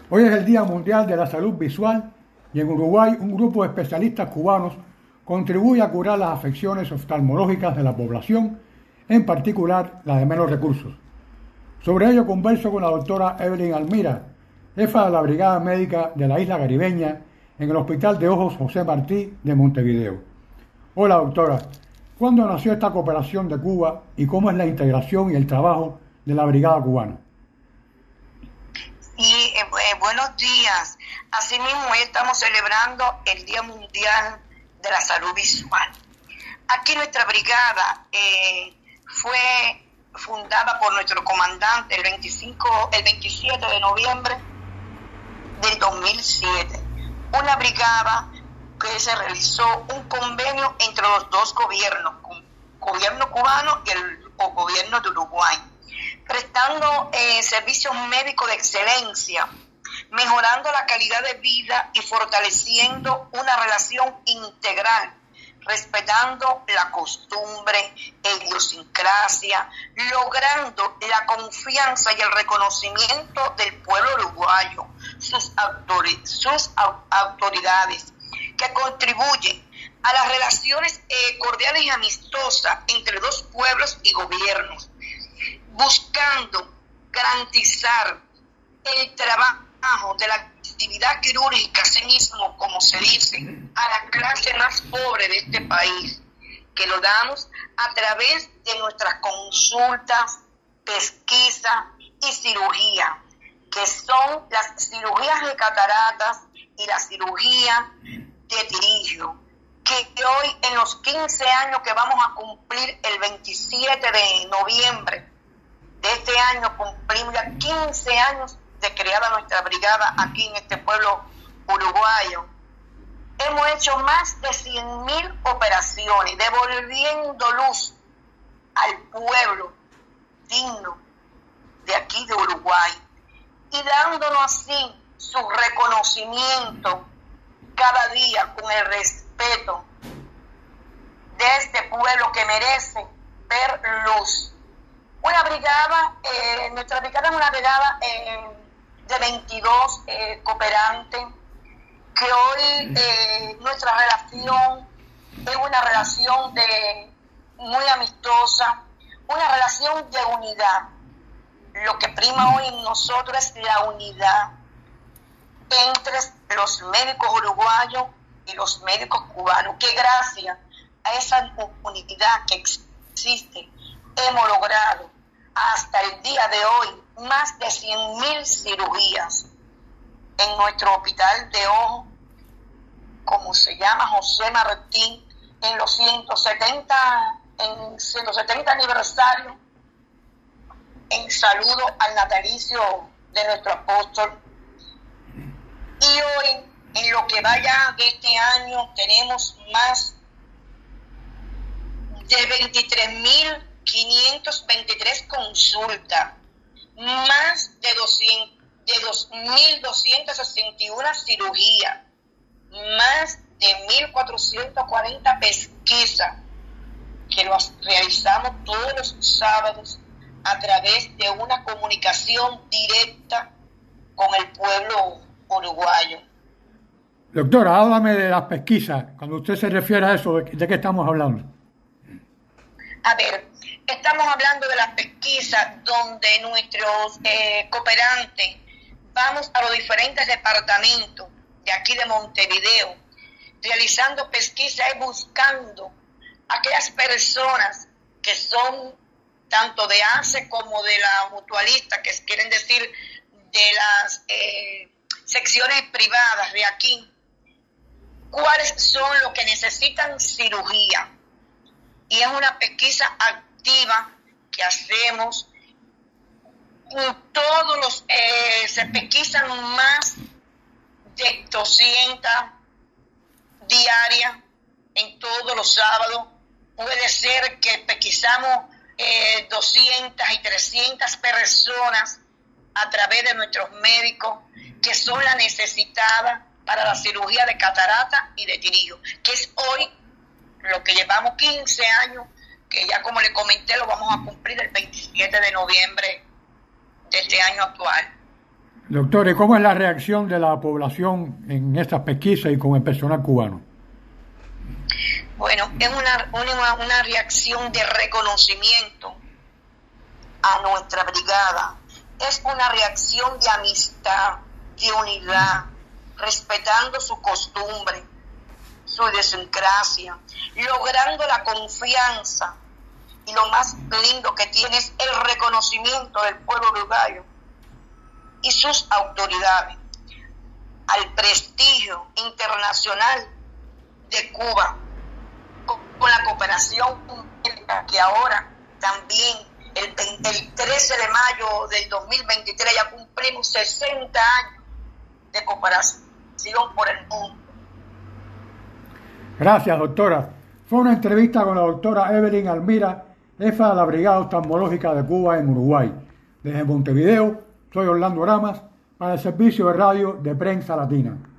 Hoy es el Día Mundial de la Salud Visual y en Uruguay un grupo de especialistas cubanos contribuye a curar las afecciones oftalmológicas de la población, en particular la de menos recursos. Sobre ello converso con la doctora Evelyn Almira, jefa de la Brigada Médica de la Isla Caribeña en el Hospital de Ojos José Martí de Montevideo. Hola doctora, ¿cuándo nació esta cooperación de Cuba y cómo es la integración y el trabajo de la Brigada Cubana? Buenos días. Asimismo, hoy estamos celebrando el Día Mundial de la Salud Visual. Aquí nuestra brigada fue fundada por nuestro comandante el 27 de noviembre del 2007. Una brigada que se realizó un convenio entre los dos gobiernos, el gobierno cubano y el gobierno de Uruguay, prestando servicios médicos de excelencia, mejorando la calidad de vida y fortaleciendo una relación integral, respetando la costumbre, idiosincrasia, logrando la confianza y el reconocimiento del pueblo uruguayo, sus autoridades, que contribuyen a las relaciones cordiales y amistosas entre dos pueblos y gobiernos, buscando garantizar el trabajo de la actividad quirúrgica, así mismo, como se dice, a la clase más pobre de este país, que lo damos a través de nuestras consultas, pesquisa y cirugía, que son las cirugías de cataratas y la cirugía de tirillo, que hoy en los 15 años que vamos a cumplir el 27 de noviembre de este año, cumplimos ya 15 años de creada nuestra brigada aquí en este pueblo uruguayo. Hemos hecho más de 100.000 operaciones, devolviendo luz al pueblo digno de aquí de Uruguay y dándonos así su reconocimiento cada día con el respeto de este pueblo que merece ver luz. Una brigada, nuestra brigada es una brigada de 22 cooperantes, que hoy nuestra relación es una relación muy amistosa, una relación de unidad. Lo que prima hoy en nosotros es la unidad entre los médicos uruguayos y los médicos cubanos, que gracias a esa unidad que existe hemos logrado hasta el día de hoy más de 100.000 cirugías en nuestro hospital de ojo, como se llama José Martí, en los 170 aniversario, en saludo al natalicio de nuestro apóstol. Y hoy, en lo que vaya de este año, tenemos más de 23.523 consultas, más de 2.261 cirugías, más de 1.440 pesquisas, que las realizamos todos los sábados a través de una comunicación directa con el pueblo uruguayo. Doctora, háblame de las pesquisas. Cuando usted se refiere a eso, ¿de qué estamos hablando? A ver, estamos hablando de las pesquisas donde nuestros cooperantes vamos a los diferentes departamentos de aquí de Montevideo, realizando pesquisas y buscando aquellas personas que son tanto de ACE como de la mutualista, que quieren decir de las secciones privadas de aquí, cuáles son los que necesitan cirugía. Y es una pesquisa activa que hacemos. Todos los se pesquisan más de 200 diarias en todos los sábados. Puede ser que pesquisamos 200 y 300 personas a través de nuestros médicos, que son las necesitadas para la cirugía de catarata y de tirillo, que es hoy lo que llevamos 15 años, que ya como le comenté lo vamos a cumplir el 27 de noviembre de este año actual. Doctor, ¿y cómo es la reacción de la población en estas pesquisas y con el personal cubano? Bueno, es una reacción de reconocimiento a nuestra brigada. Es una reacción de amistad, de unidad, respetando su costumbre, su idiosincrasia, logrando la confianza. Y lo más lindo que tiene es el reconocimiento del pueblo uruguayo y sus autoridades al prestigio internacional de Cuba, con la cooperación que ahora también el 13 de mayo del 2023 ya cumplimos 60 años de cooperación por el mundo. Gracias, doctora. Fue una entrevista con la doctora Evelyn Almira, jefa de la Brigada Oftalmológica de Cuba en Uruguay. Desde Montevideo, soy Orlando Ramas, para el servicio de radio de Prensa Latina.